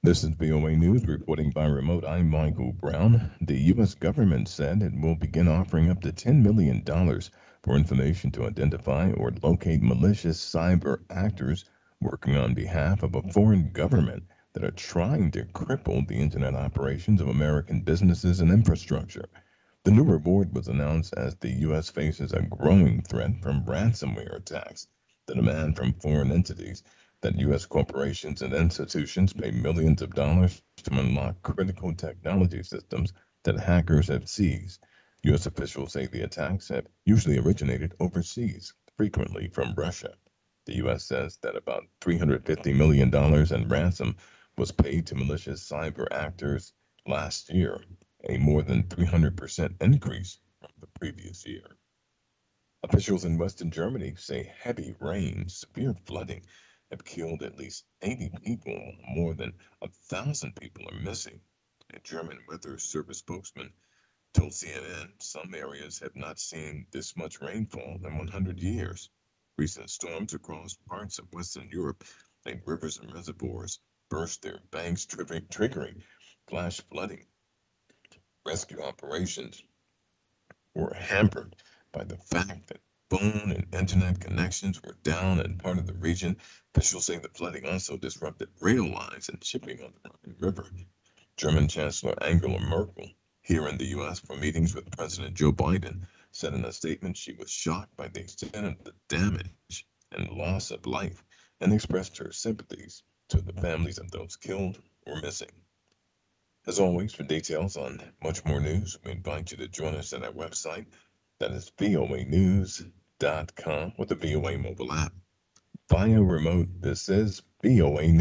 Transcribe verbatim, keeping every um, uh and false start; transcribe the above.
This is V O A News reporting by remote. I'm Michael Brown. The U S government said it will begin offering up to ten million dollars for information to identify or locate malicious cyber actors working on behalf of a foreign government that are trying to cripple the internet operations of American businesses and infrastructure. The new reward was announced as the U S faces a growing threat from ransomware attacks. The demand from foreign entities that U S corporations and institutions pay millions of dollars to unlock critical technology systems that hackers have seized. U S officials say the attacks have usually originated overseas, frequently from Russia. The U S says that about three hundred fifty million dollars in ransom was paid to malicious cyber actors last year, a more than three hundred percent increase from the previous year. Officials in Western Germany say heavy rain, severe flooding have killed at least eighty people. More than a thousand people are missing. A German weather service spokesman told C N N some areas have not seen this much rainfall in one hundred years. Recent storms across parts of Western Europe made rivers and reservoirs burst their banks, tri- triggering flash flooding. Rescue operations were hampered by the fact that phone and internet connections were down in part of the region. Officials say the flooding also disrupted rail lines and shipping on the Rhine River. German Chancellor Angela Merkel, here in the U S for meetings with President Joe Biden, said in a statement she was shocked by the extent of the damage and loss of life and expressed her sympathies to the families of those killed or missing. As always, for details on much more news, we invite you to join us at our website. That is V O A news dot com with the V O A mobile app. Via remote, this is V O A